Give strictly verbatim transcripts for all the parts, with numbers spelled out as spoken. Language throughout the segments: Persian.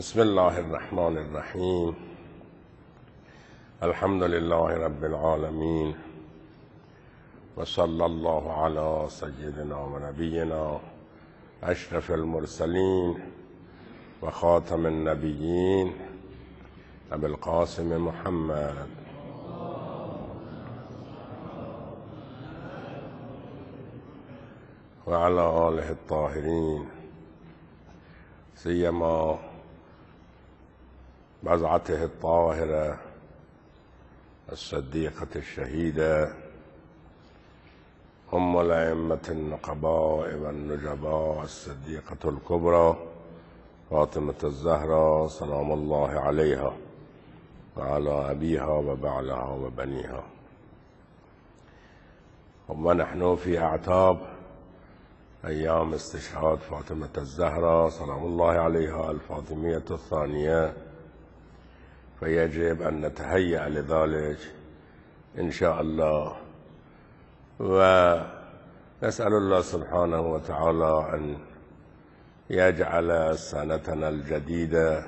بسم الله الرحمن الرحيم. الحمد لله رب العالمين، وصلى الله على سيدنا ونبينا أشرف المرسلين وخاتم النبيين أبي القاسم محمد وعلى آله الطاهرين، سيما بضعته الطاهرة الصديقة الشهيدة أم الأئمة النقباء والنجباء الصديقة الكبرى فاطمة الزهراء سلام الله عليها وعلى أبيها وبعلها وبنيها. ونحن في أعتاب أيام استشهاد فاطمة الزهراء سلام الله عليها الفاطمية الثانية، فيجب أن نتهيأ لذلك إن شاء الله، ونسأل الله سبحانه وتعالى أن يجعل سنتنا الجديدة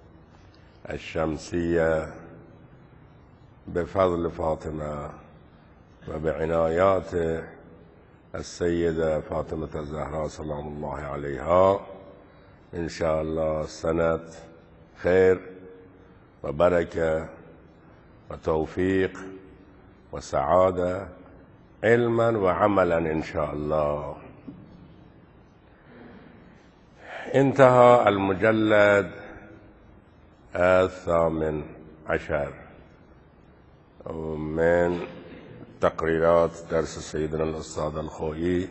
الشمسية بفضل فاطمة وبعنايات السيدة فاطمة الزهراء سلام الله عليها إن شاء الله سنة خير وبركة وتوفيق وسعادة علما وعملا إن شاء الله. انتهى المجلد الثامن عشر من تقريرات درس سيدنا الأستاذ الخوئي،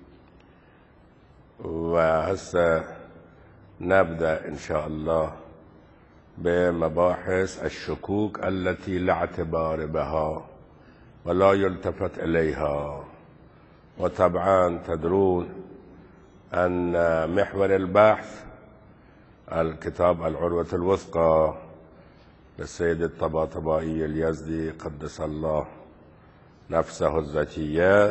وهسه نبدأ إن شاء الله بمباحث الشكوك التي لا اعتبار بها ولا يلتفت إليها. وطبعا تدرون أن محور البحث الكتاب العروة الوثقى للسيد الطباطبائي اليزدي قدس الله نفسه الزكية،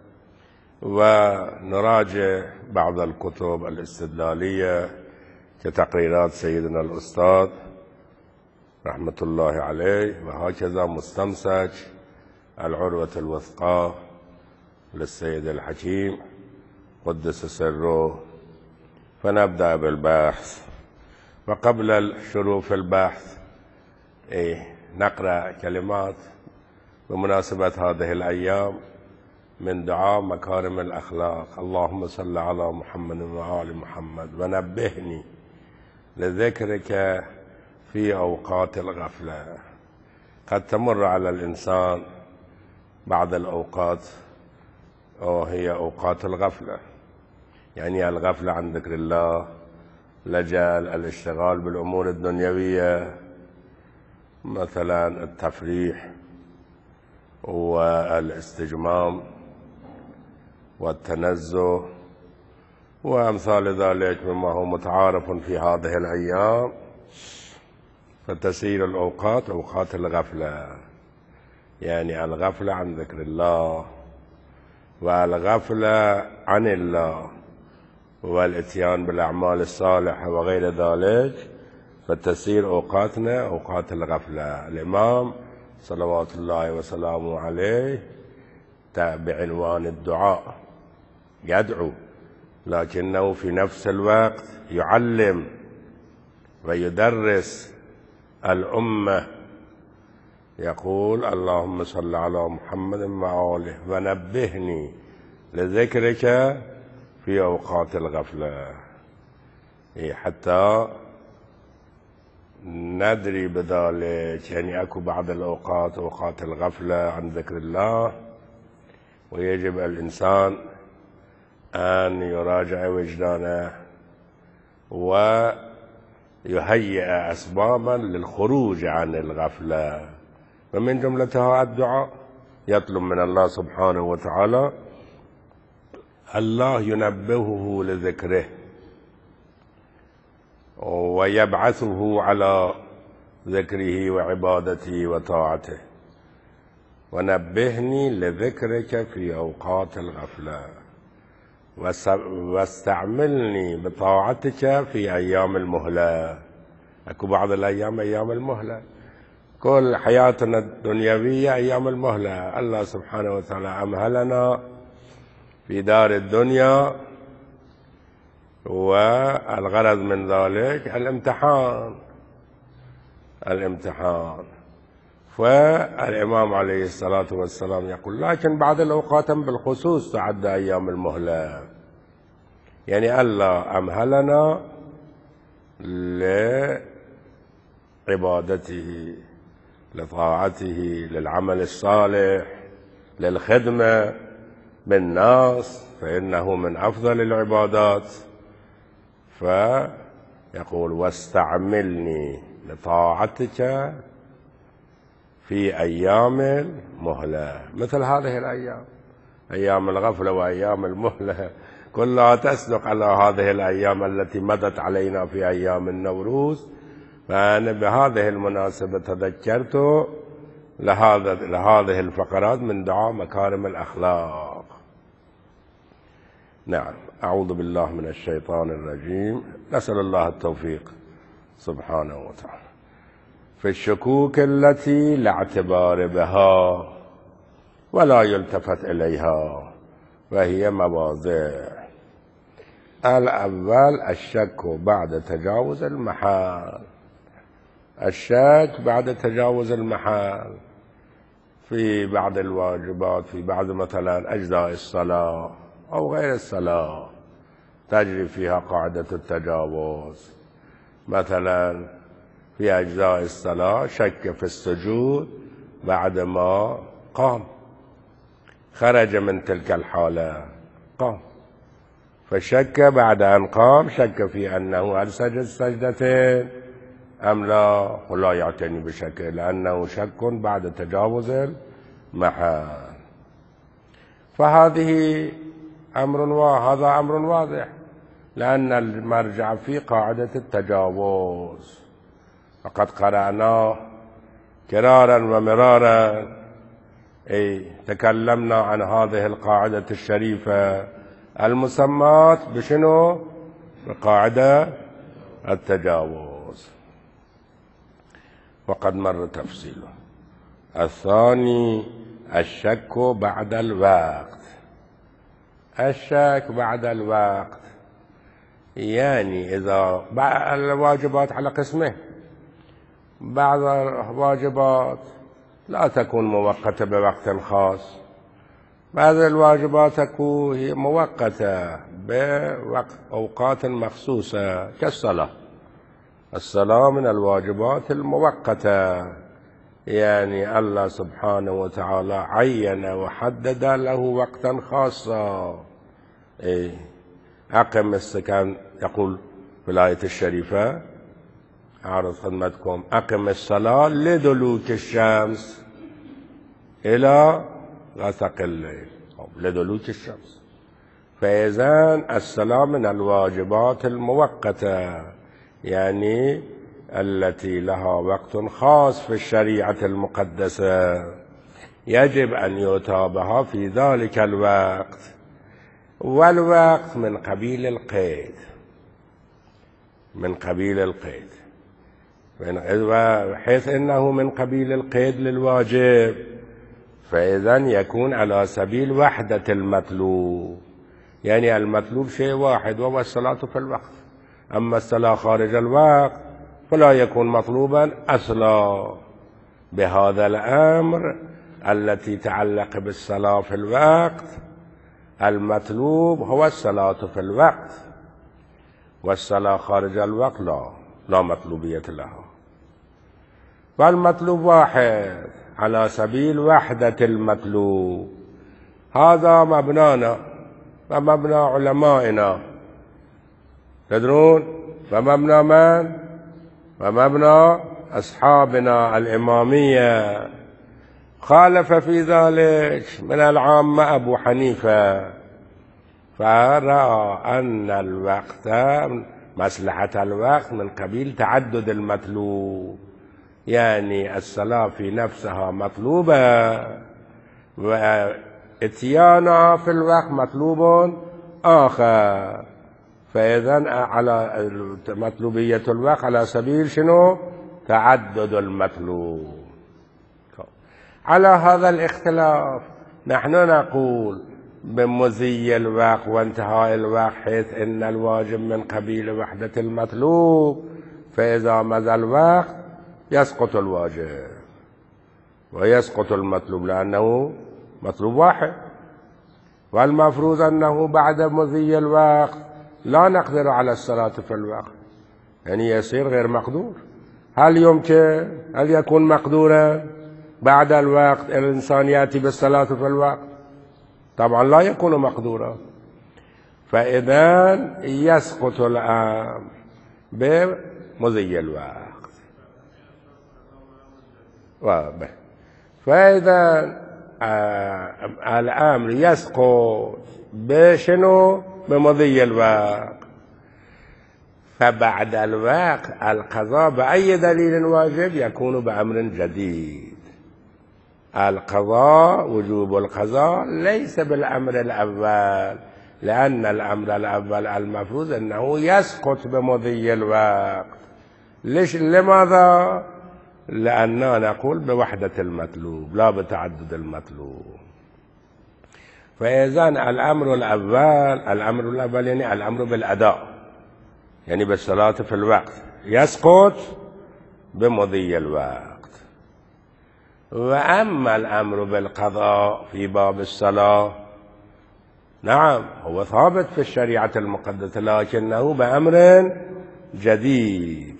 ونراجع بعض الكتب الاستدلالية كتقريرات سيدنا الأستاذ رحمة الله عليه، وهكذا مستمسك العروة الوثقى للسيد الحكيم قدس سره. فنبدأ بالبحث. وقبل الشروع في البحث إيه نقرأ كلمات بمناسبة هذه الأيام من دعاء مكارم الأخلاق: اللهم صل على محمد وآل محمد ونبهني لذكرك في أوقات الغفلة. قد تمر على الإنسان بعض الأوقات وهي أوقات الغفلة، يعني الغفلة عن ذكر الله، لجأ الاشتغال بالأمور الدنيوية مثلا التفريح والاستجمام والتنزه وأمثال ذلك مما هو متعارف في هذه الأيام، فتسير الأوقات أوقات الغفلة، يعني الغفلة عن ذكر الله والغفلة عن الله والإتيان بالأعمال الصالحة وغير ذلك، فتسير أوقاتنا أوقات الغفلة. الإمام صلوات الله وسلامه عليه بعنوان الدعاء يدعو، لكنه في نفس الوقت يعلم ويدرس الأمة، يقول: اللهم صل على محمد وآله ونبهني لذكرك في أوقات الغفلة، حتى ندري بذلك. يعني أكو بعض الأوقات أوقات الغفلة عن ذكر الله، ويجب الإنسان أن يراجع وجدانه ويهيئ أسبابا للخروج عن الغفلة، ومن جملتها الدعاء. يطلب من الله سبحانه وتعالى الله ينبهه لذكره ويبعثه على ذكره وعبادته وطاعته. ونبهني لذكرك في أوقات الغفلة واستعملني بطاعتك في أيام المهلة. أكو بعض الأيام أيام المهلة، كل حياتنا الدنيوية أيام المهلة. الله سبحانه وتعالى أمهلنا في دار الدنيا، والغرض من ذلك الامتحان الامتحان فالإمام عليه الصلاة والسلام يقول: لكن بعد الأوقات بالخصوص تعد أيام المهلة، يعني الله أمهلنا لعبادته، لطاعته، للعمل الصالح، للخدمة بالناس، فإنه من أفضل العبادات. فيقول: واستعملني لطاعتك في أيام المهلة، مثل هذه الأيام، أيام الغفلة وأيام المهلة كلها تصدق على هذه الأيام التي مضت علينا في أيام النوروز. فأنا بهذه المناسبة تذكرت لهذا لهذه الفقرات من دعاء مكارم الأخلاق. نعم، أعوذ بالله من الشيطان الرجيم. نسأل الله التوفيق سبحانه وتعالى. في الشكوك التي لا اعتبار بها ولا يلتفت إليها، وهي مواضع. الأول الشك بعد تجاوز المحال، الشك بعد تجاوز المحال في بعض الواجبات، في بعض مثلا أجزاء الصلاة أو غير الصلاة تجري فيها قاعدة التجاوز. مثلا في أجزاء الصلاة شك في السجود بعدما قام، خرج من تلك الحالة، قام، فشك بعد أن قام، شك في أنه هل سجد سجدتين أم لا، ولا يعتني بشك لأنه شك بعد تجاوز المحال. فهذه أمر وهذا أمر واضح، لأن المرجع في قاعدة التجاوز، فقد قرأناه كرارا ومرارا. أي تكلمنا عن هذه القاعدة الشريفة المسماة بشنو؟ بقاعدة التجاوز، وقد مر تفصيله. الثاني الشك بعد الوقت. الشك بعد الوقت يعني إذا الواجبات على قسمين، بعض الواجبات لا تكون مؤقتة بوقت خاص، بعض الواجبات تكون هي مؤقتة بأوقات مخصوصة كالصلاة. الصلاة من الواجبات المؤقتة، يعني الله سبحانه وتعالى عين وحدد له وقتا خاصا. إيه؟ أقم السكن، يقول في الآية الشريفة، أعرض خدمتكم: أقم الصلاة لدلوك الشمس إلى غسق الليل، أو لدلوك الشمس. فإذن الصلاة من الواجبات المؤقتة، يعني التي لها وقت خاص في الشريعة المقدسة، يجب أن يؤتى بها في ذلك الوقت. والوقت من قبيل القيد، من قبيل القيد، حيث إنه من قبيل القيد للواجب، فإذن يكون على سبيل وحدة المطلوب، يعني المطلوب شيء واحد وهو الصلاة في الوقت. أما الصلاة خارج الوقت فلا يكون مطلوبا أصلا. بهذا الأمر التي تعلق بالصلاة في الوقت، المطلوب هو الصلاة في الوقت، والصلاة خارج الوقت لا لا مطلوبية لها. فالمطلوب واحد على سبيل وحدة المطلوب. هذا مبنانا ومبنى علمائنا، تدرون، ومبنى من؟ ومبنى أصحابنا الإمامية. خالف في ذلك من العامة أبو حنيفة، فرأى أن الوقت، مصلحة الوقت من قبيل تعدد المطلوب، يعني الصلاة في نفسها مطلوبة، واتيانها في الوقت مطلوب آخر. فإذا على مطلوبية الوقت على سبيل شنو؟ تعدد المطلوب. على هذا الاختلاف نحن نقول بمضي الوقت وانتهاء الوقت، حيث إن الواجب من قبيل وحدة المطلوب، فإذا مضى الوقت يسقط الواجب ويسقط المطلوب لأنه مطلوب واحد، والمفروض أنه بعد مضي الوقت لا نقدر على الصلاة في الوقت، يعني يصير غير مقدور. هل يمكن هل يكون مقدورا بعد الوقت الإنسان يأتي بالصلاة في الوقت؟ طبعا لا يكون مقدورا. فإذا يسقط الأمر بمضي الوقت. واضح. فإذا آه الأمر يسقط بشنو؟ بمضي الوقت. فبعد الوقت القضاء بأي دليل واجب يكون بأمر جديد. القضاء وجوب القضاء ليس بالأمر الأول، لأن الأمر الأول المفروض أنه يسقط بمضي الوقت. ليش؟ لماذا؟ لأننا نقول بوحدة المطلوب لا بتعدد المطلوب. فإذا الأمر الأول الأمر الأول يعني الأمر بالأداء، يعني بالصلاة في الوقت، يسقط بمضي الوقت. وأما الأمر بالقضاء في باب الصلاة نعم هو ثابت في الشريعة المقدسة، لكنه بأمر جديد،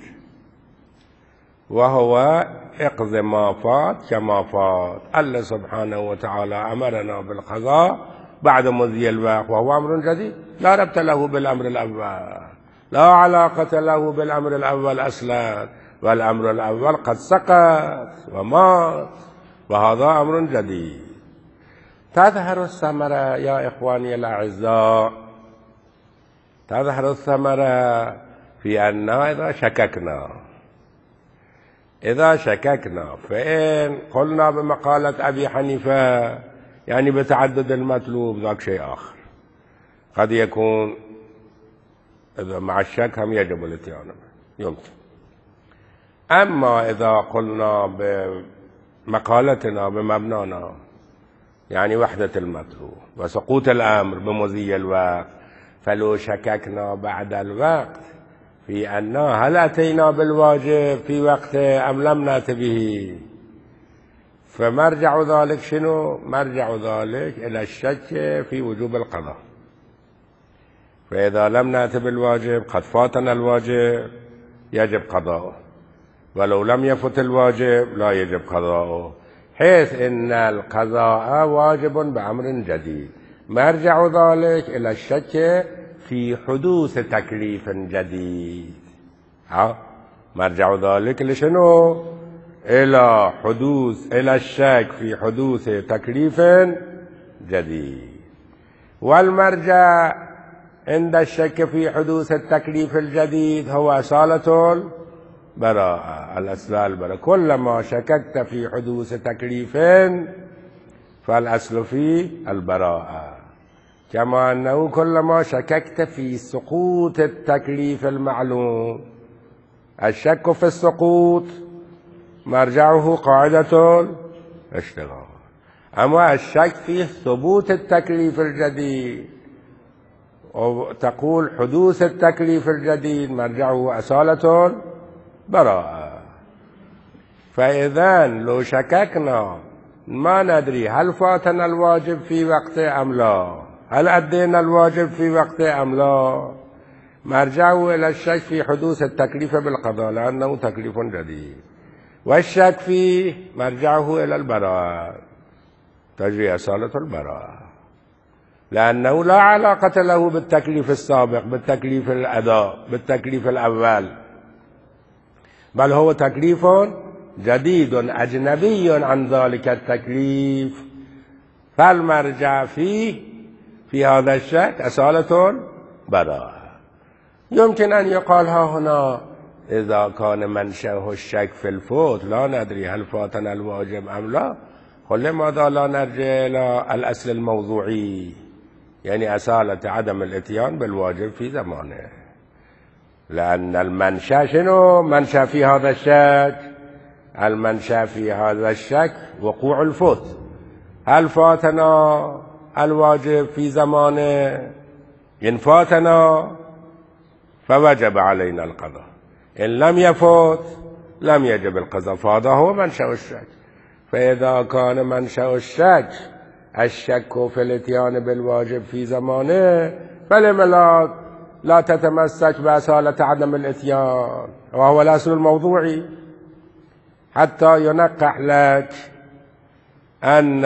وهو اقض ما فات كما فات. الله سبحانه وتعالى أمرنا بالقضاء بعد مضي الوقت، وهو أمر جديد لا ربط له بالأمر الأول، لا علاقة له بالأمر الأول أصلا، والأمر الأول قد سقط ومات، وهذا أمر جديد. تظهر الثمرة يا إخواني الأعزاء، تظهر الثمرة في أن إذا شككنا إذا شككنا فإن قلنا بمقالة أبي حنيفة يعني بتعدد المطلوب، ذاك شيء آخر. قد يكون إذا مع الشك هم يجب الاتيان يمكن. أما إذا قلنا بمقالتنا بمبنانا يعني وحدة المطلوب وسقوط الأمر بمضي الوقت، فلو شككنا بعد الوقت في أن هل أتينا بالواجب في وقت أم لم نأت به، فمرجع ذلك شنو؟ مرجع ذلك إلى الشك في وجوب القضاء. فإذا لم نأت بالواجب قد فاتنا الواجب يجب قضاؤه، ولو لم يفت الواجب لا يجب قضاؤه، حيث إن القضاء واجب بأمر جديد. مرجع ذلك إلى الشك في حدوث تكليف جديد. ها مرجع ذلك لشنو؟ إلى حدوث إلى الشك في حدوث تكليف جديد. والمرجع عند الشك في حدوث التكليف الجديد هو أصالة البراءة، الأصل البراءة. كلما شككت في حدوث تكليف فالأصل فيه البراءة، كما أنه كلما شككت في سقوط التكليف المعلوم. الشك في السقوط مرجعه قاعدة الاشتغال، أما الشك في ثبوت التكليف الجديد وتقول حدوث التكليف الجديد مرجعه أصالة براءة. فإذا لو شككنا ما ندري هل فاتنا الواجب في وقت أم لا، هل أدينا الواجب في وقت أم لا، مرجعه إلى الشك في حدوث التكليف بالقضاء لأنه تكليف جديد، والشك فيه مرجعه إلى البراءة، تجري أصالة البراءة، لأنه لا علاقة له بالتكليف السابق، بالتكليف الأداء، بالتكليف الأول، بل هو تكليف جديد أجنبي عن ذلك التكليف. فالمرجع فيه في هذا الشك أصالة براءة. يمكن أن يقال ها هنا إذا كان منشأه الشك في الفوت لا ندري هل فاتنا الواجب أم لا، قل لماذا لا نرجع إلى الأصل الموضوعي؟ يعني أصالة عدم الإتيان بالواجب في زمانه، لأن المنشأ شنو؟ منشأ في هذا الشك، المنشأ في هذا الشك وقوع الفوت. هل فاتنا الواجب في زمانه؟ إن فاتنا فوجب علينا القضاء، إن لم يفوت لم يجب القضاء، فهذا هو منشأ الشك. فإذا كان منشأ الشك الشك في الاتيان بالواجب في زمانه، فلم لا لا تتمسك بأصالة عدم الاتيان، وهو الأصل الموضوعي، حتى ينقح لك أن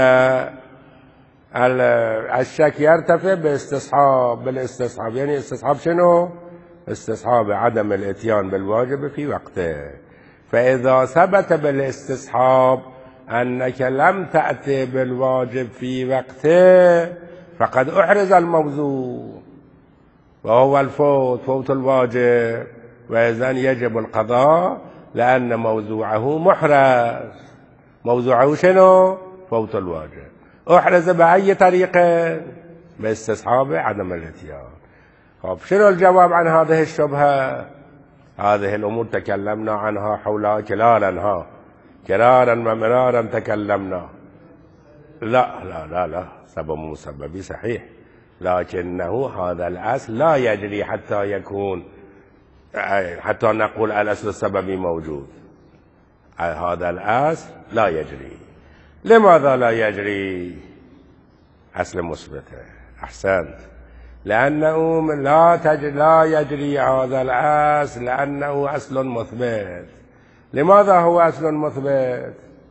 الشك يرتفع باستصحاب بالاستصحاب يعني استصحاب شنو؟ استصحاب عدم الاتيان بالواجب في وقته. فإذا ثبت بالاستصحاب أنك لم تأتي بالواجب في وقته فقد أحرز الموضوع وهو الفوت، فوت الواجب، وإذن يجب القضاء لأن موضوعه محرز. موضوعه شنو؟ فوت الواجب. أحرز بأي طريقة؟ باستصحاب عدم الاتيان. طب شنو الجواب عن هذه الشبهة؟ هذه الأمور تكلمنا عنها حولها كرارا، ها كرارا ومرارا تكلمنا. لا لا لا لا سبب مسببي صحيح، لكنه هذا الأصل لا يجري حتى يكون حتى نقول الأصل السببي موجود. هذا الأصل لا يجري. لماذا لا يجري؟ أصل مثبته. أحسنت. لأنه لا تجري لا يجري هذا الأصل لأنه أصل مثبت. لماذا هو أصل مثبت؟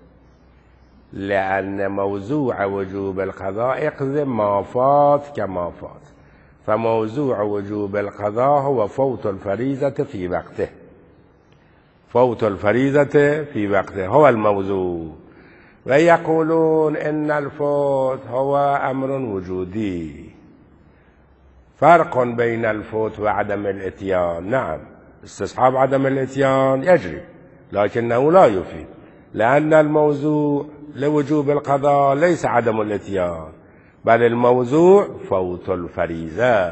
لأن موضوع وجوب القضاء يقضي ما فات كما فات، فموضوع وجوب القضاء هو فوت الفريضة في وقته. فوت الفريضة في وقته هو الموضوع. ويقولون إن الفوت هو أمر وجودي. فرق بين الفوت وعدم الاتيان. نعم، استصحاب عدم الاتيان يجري لكنه لا يفيد، لأن الموضوع لوجوب القضاء ليس عدم الاتيان، بل الموضوع فوت الفريضة،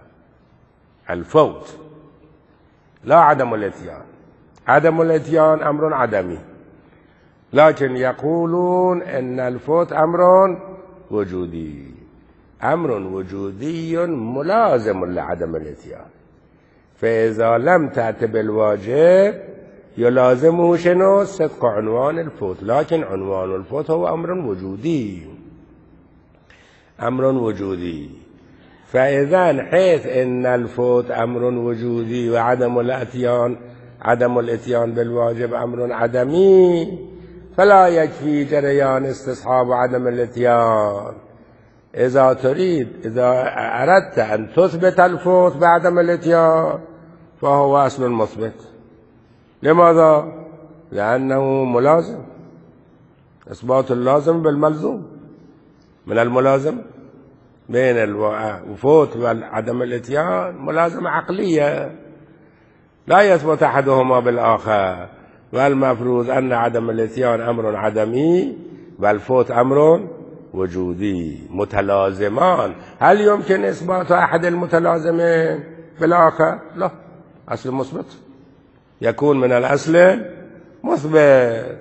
الفوت لا عدم الاتيان. عدم الاتيان أمر عدمي، لكن يقولون إن الفوت أمر وجودي. أمر وجودي ملازم لعدم الاتيان، فإذا لم تأت بالواجب يلازمه شنو؟ صدق عنوان الفوت، لكن عنوان الفوت هو أمر وجودي. أمر وجودي. فإذا حيث إن الفوت أمر وجودي وعدم الاتيان عدم الاتيان بالواجب أمر عدمي، فلا يكفي جريان استصحاب عدم الاتيان. إذا تريد إذا أردت أن تثبت الفوت بعدم الاتيان فهو أصل مثبت. لماذا؟ لأنه ملازم. إثبات اللازم بالملزوم. من الملازم بين الفوت وعدم الاتيان ملازمة عقلية لا يثبت أحدهما بالآخر، والمفروض أن عدم الاتيان أمر عدمي والفوت أمر وجودي، متلازمان. هل يمكن إثبات أحد المتلازمين بالآخر؟ لا، أصل مثبت يكون من الأصل مثبت.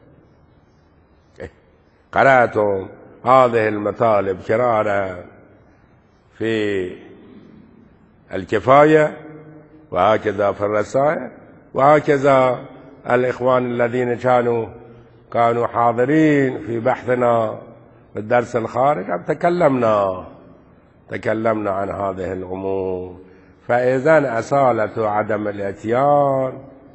قرأتم هذه المطالب كرارا في الكفاية وهكذا في الرسائل، وهكذا الإخوان الذين كانوا كانوا حاضرين في بحثنا في الدرس الخارج تكلمنا تكلمنا عن هذه الأمور. فإذا أصالة عدم الاتيان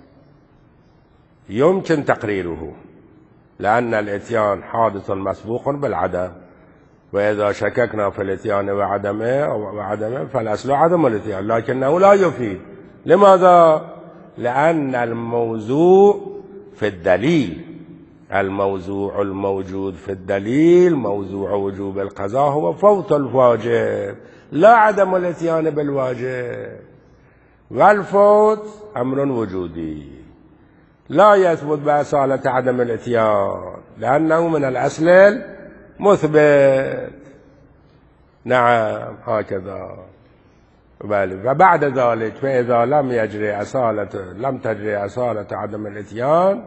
يمكن تقريره، لأن الاتيان حادث مسبوق بالعدم، وإذا شككنا في الاتيان وعدمه وعدمه فالأصل عدم الاتيان، لكنه لا يفيد. لماذا؟ لأن الموضوع في الدليل، الموضوع الموجود في الدليل موضوع وجوب القضاء هو فوت الواجب لا عدم الاتيان بالواجب، والفوت أمر وجودي لا يثبت بأصالة عدم الاتيان لأنه من الأصل مثبت. نعم هكذا. بل وبعد ذلك فإذا لم يجري أصالة لم تجري أصالة عدم الإتيان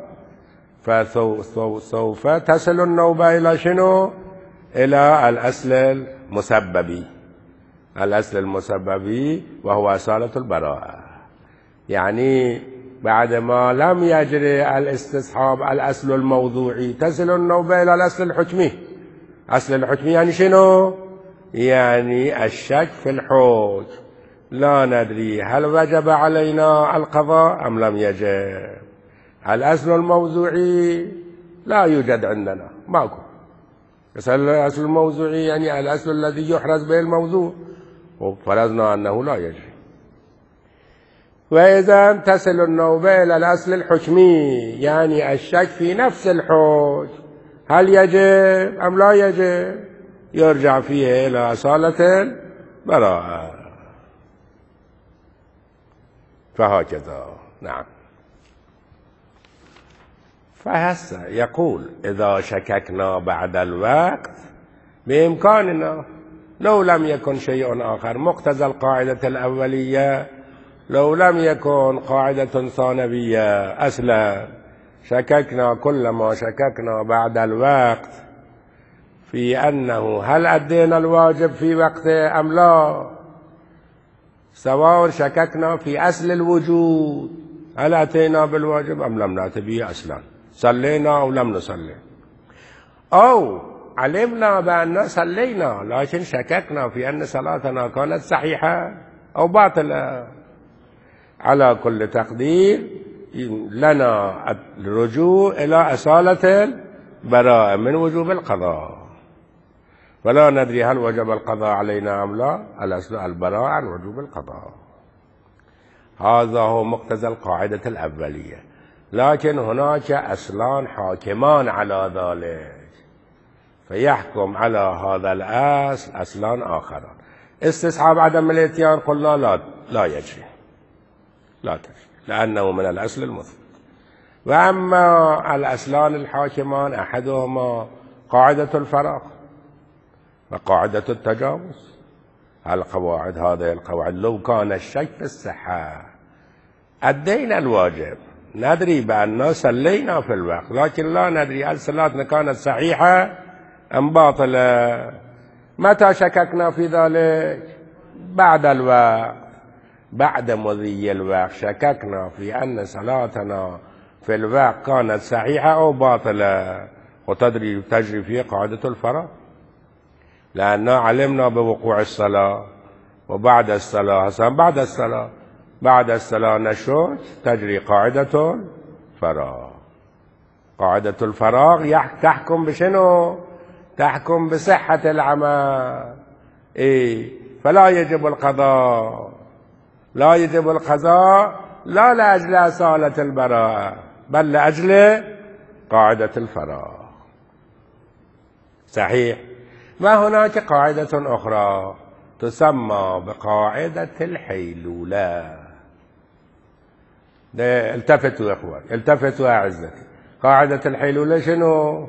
فسوف تصل النوبة إلى شنو؟ إلى الأصل المسببي، الأصل المسببي وهو أصالة البراءة. يعني بعد ما لم يجري الاستصحاب الأصل الموضوعي تصل النوبة إلى الأصل الحكمي. أصل الحكمي يعني شنو؟ يعني الشك في الحكم، لا ندري هل وجب علينا القضاء أم لم يجب. الأصل الموضوعي لا يوجد عندنا، ماكو. بس الأصل الموضوعي يعني الأصل الذي يحرز به الموضوع، وفرضنا أنه لا يجري. وإذا تصل النوبة إلى الأصل الحكمي يعني الشك في نفس الحكم هل يجب أم لا يجب، يرجع فيه إلى أصالة البراءة. فهكذا. نعم. فهسه يقول إذا شككنا بعد الوقت بإمكاننا لو لم يكن شيء آخر، مقتضى القاعدة الأولية، لو لم يكن قاعدة ثانوية أصلا، شككنا كلما شككنا بعد الوقت في أنه هل أدينا الواجب في وقته أم لا، سواء شككنا في أصل الوجود، هل أتينا بالواجب أم لم نأتي به أصلا، صلينا أو لم نصلي، أو علمنا بأننا صلينا لكن شككنا في أن صلاتنا كانت صحيحة أو باطلة. على كل تقدير لنا الرجوع إلى أصالة البراءة من وجوب القضاء، ولا ندري هل وجب القضاء علينا أم لا، الأصل البراءة عن وجوب القضاء. هذا هو مقتضى القاعدة الأولية. لكن هناك أصلان حاكمان على ذلك، فيحكم على هذا الأصل أصلان آخران. استصحاب عدم الاتيان قلنا لا لا يجري، لا تجري لأنه من الأصل المثبت. وأما الأصلان الحاكمان أحدهما قاعدة الفراغ وقاعدة التجاوز. القواعد هذه القواعد لو كان الشك في الصحة أدينا الواجب، ندري بأننا صلينا في الوقت لكن لا ندري هل صلاتنا كانت صحيحة أم باطلة. متى شككنا في ذلك؟ بعد الوقت، بعد مضي الوقت شككنا في أن صلاتنا في الوقت كانت صحيحة أو باطلة، وتدري تجري فيه قاعدة الفراغ، لأننا علمنا بوقوع الصلاة وبعد الصلاة حسن بعد الصلاة بعد الصلاة نشوش تجري قاعدة الفراغ. قاعدة الفراغ تحكم بشنو؟ تحكم بصحة العمل. إيه؟ فلا يجب القضاء، لا يجب القضاء لا لأجل أصالة البراءة بل لأجل قاعدة الفراغ. صحيح. وهناك قاعدة أخرى تسمى بقاعدة الحيلولة. التفتوا يا اخوان، التفتوا يا أعزتي. قاعدة الحيلولة شنو؟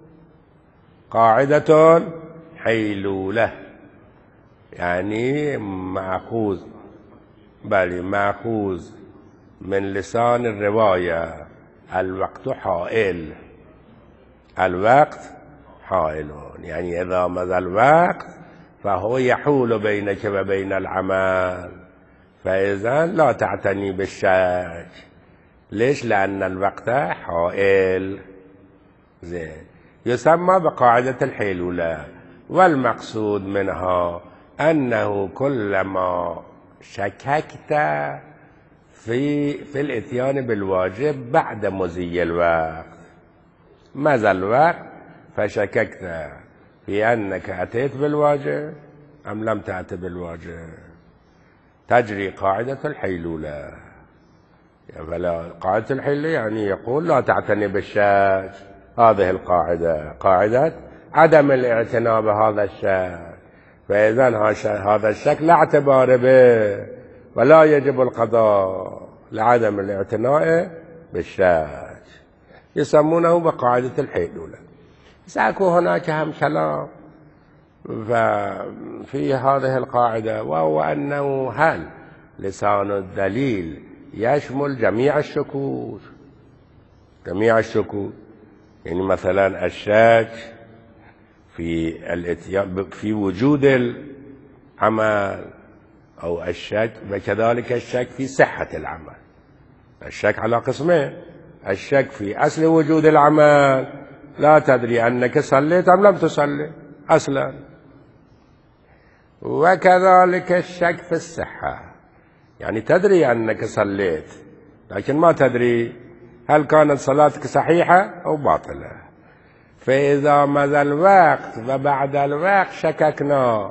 قاعدة حيلولة يعني مأخوذ بل مأخوذ من لسان الرواية الوقت حائل، الوقت حائل، يعني إذا مضى الوقت فهو يحول بينك وبين العمل، فإذا لا تعتني بالشك. ليش؟ لأن الوقت حائل. زين. يسمى بقاعدة الحيلولة، والمقصود منها أنه كلما شككت في في الاتيان بالواجب بعد مضي الوقت، مضى الوقت فشككت في أنك أتيت بالواجب أم لم تأت بالواجب، تجري قاعدة الحيلولة. فلا قاعدة الحيلولة يعني يقول لا تعتني بالشك. هذه القاعدة قاعدة عدم الاعتناء بهذا الشك، فإذا هذا الشك لا اعتبار به ولا يجب القضاء لعدم الاعتناء بالشك، يسمونه بقاعدة الحيلولة. سأكون هناك هم كلام ففي هذه القاعدة، وهو أنه هل لسان الدليل يشمل جميع الشكوك، جميع الشكوك، يعني مثلا الشك في الاتيان في وجود العمل، أو الشك وكذلك الشك في صحة العمل. الشك على قسمين: الشك في أصل وجود العمل، لا تدري أنك صليت أم لم تصلي أصلا، وكذلك الشك في الصحة، يعني تدري أنك صليت لكن ما تدري هل كانت صلاتك صحيحة أو باطلة. فإذا مضى الوقت وبعد الوقت شككنا،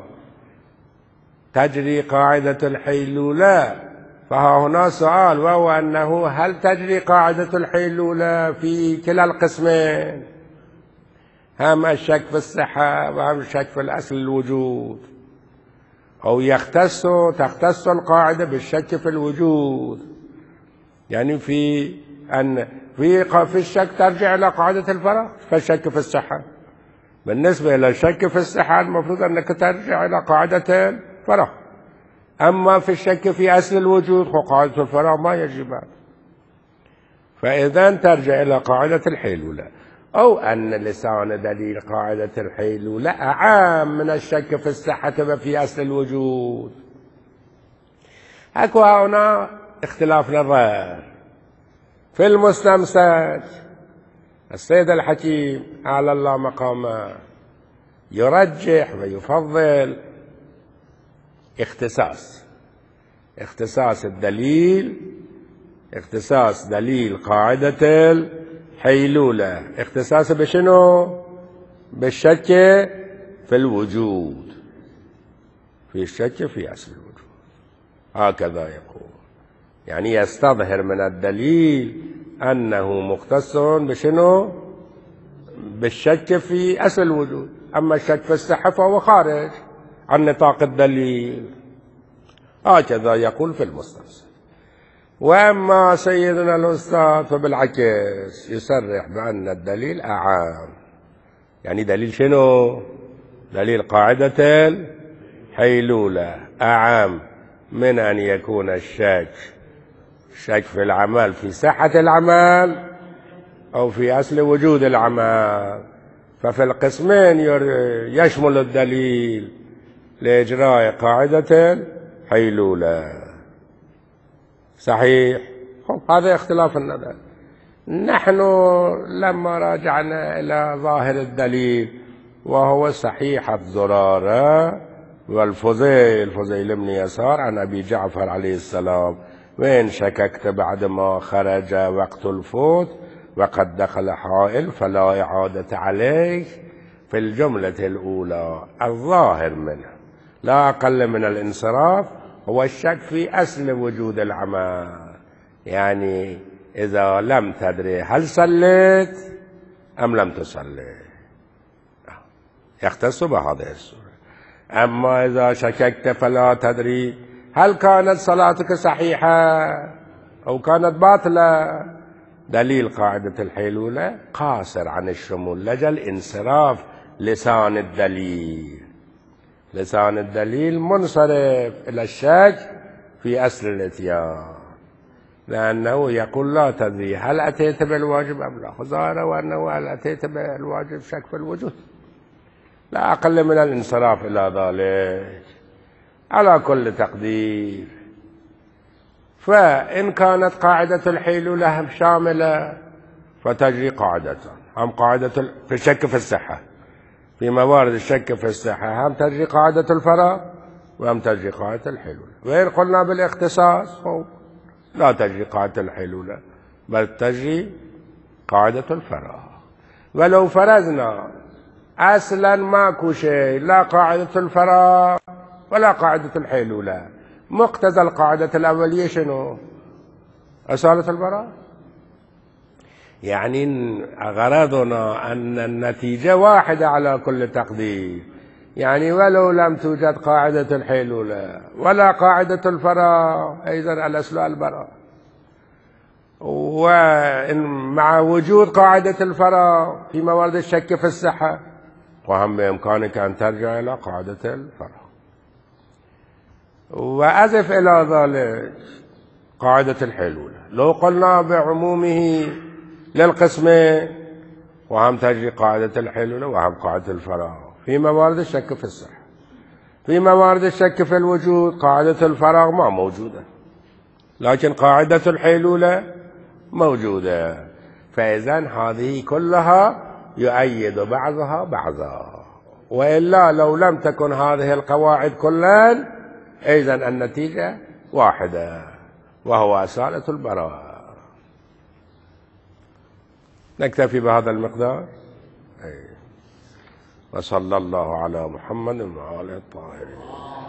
تجري قاعدة الحيلولة. فها هنا سؤال، وهو أنه هل تجري قاعدة الحيلولة في كلا القسمين، هم الشك في الصحة وهم الشك في الأصل الوجود، أو يختص تختص القاعدة بالشك في الوجود، يعني في أن في في الشك ترجع إلى قاعدة الفرع فالشك في الصحة. بالنسبة إلى الشك في الصحة المفروض أنك ترجع إلى قاعدة الفرع، أما في الشك في أصل الوجود قاعدة الفرع ما يجب. فإذا ترجع إلى قاعدة الحيلولة، أو أن لسان دليل قاعدة الحيلولة أعام من الشك في الصحة وفي أصل الوجود. أكو هنا اختلاف نظر في المستمسك. السيد الحكيم أعلى الله مقامه يرجح ويفضل اختصاص اختصاص الدليل اختصاص دليل قاعدة الحيلولة، اختصاص بشنو؟ بالشك في الوجود، في الشك في أصل الوجود. هكذا يقول، يعني يستظهر من الدليل أنه مختص بشنو؟ بالشك في أصل الوجود، أما الشك في الصحة فهو خارج عن نطاق الدليل. هكذا يقول في المستمسك. وأما سيدنا الأستاذ فبالعكس يصرح بأن الدليل أعام، يعني دليل شنو؟ دليل قاعدة الحيلولة أعام من أن يكون الشك شك في العمل في صحة العمل أو في أصل وجود العمل. ففي القسمين يشمل الدليل لإجراء قاعدة الحيلولة. صحيح؟ هذا اختلاف النظر. نحن لما راجعنا إلى ظاهر الدليل وهو صحيحة زرارة والفضيل فضيل بن يسار عن أبي جعفر عليه السلام: وإن شككت بعد ما خرج وقت الفوت وقد دخل حائل فلا إعادة عليه. في الجملة الأولى الظاهر منه لا أقل من الانصراف هو الشك في أصل وجود العمل، يعني إذا لم تدري هل صليت أم لم تصلي يختص بهذه الصورة. أما إذا شككت فلا تدري هل كانت صلاتك صحيحة أو كانت باطلة، دليل قاعدة الحيلولة قاصر عن الشمول لجل انصراف لسان الدليل. لسان الدليل منصرف إلى الشك في أصل الاتيان، لأنه يقول لا تدري هل أتيت بالواجب أم لا، ظاهر وأنه هل أتيت بالواجب شك في الوجود، لا أقل من الانصراف إلى ذلك. على كل تقدير، فإن كانت قاعدة الحيلولة شاملة فتجري قاعدة، هم قاعدة في الشك في الصحة، في موارد الشك في الصحة هم تجري قاعدة الفرع وهم تجري قاعدة الحيلولة. وإن قلنا بالاختصاص لا تجري قاعدة الحيلولة بل تجري قاعدة الفرع. ولو فرضنا أصلا ماكو شيء، لا قاعدة الفرع ولا قاعدة الحيلولة، مقتضى القاعدة الأولية شنو؟ أصالة البراءة. يعني غرضنا أن النتيجة واحدة على كل تقدير، يعني ولو لم توجد قاعدة الحيلولة ولا قاعدة الفراغ أيضا الأصل البراءة، ومع وجود قاعدة الفراغ في موارد الشك في الصحة وهم بإمكانك أن ترجع إلى قاعدة الفراغ. وأضف إلى ذلك قاعدة الحيلولة، لو قلنا بعمومه للقسمين وهم تجري قاعدة الحيلولة وهم قاعدة الفراغ في موارد الشك في الصحة. في موارد الشك في الوجود قاعدة الفراغ ما موجودة، لكن قاعدة الحيلولة موجودة. فإذا هذه كلها يؤيد بعضها بعضا، وإلا لو لم تكن هذه القواعد كلها إذن النتيجة واحدة وهو أصالة البراءة. نكتفي بهذا المقدار. وصلى الله على محمد وآله الطاهرين.